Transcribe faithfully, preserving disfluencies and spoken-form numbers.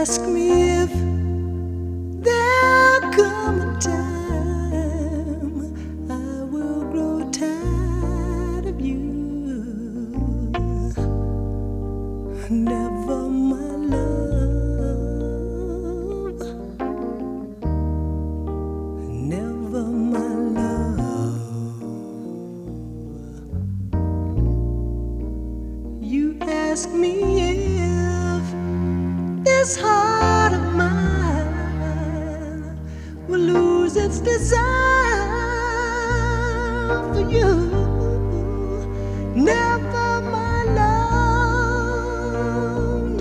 ask me if there'll come a time I will grow tired of you. Never, my love. Never, my love. You ask me if this heart of mine will lose its desire.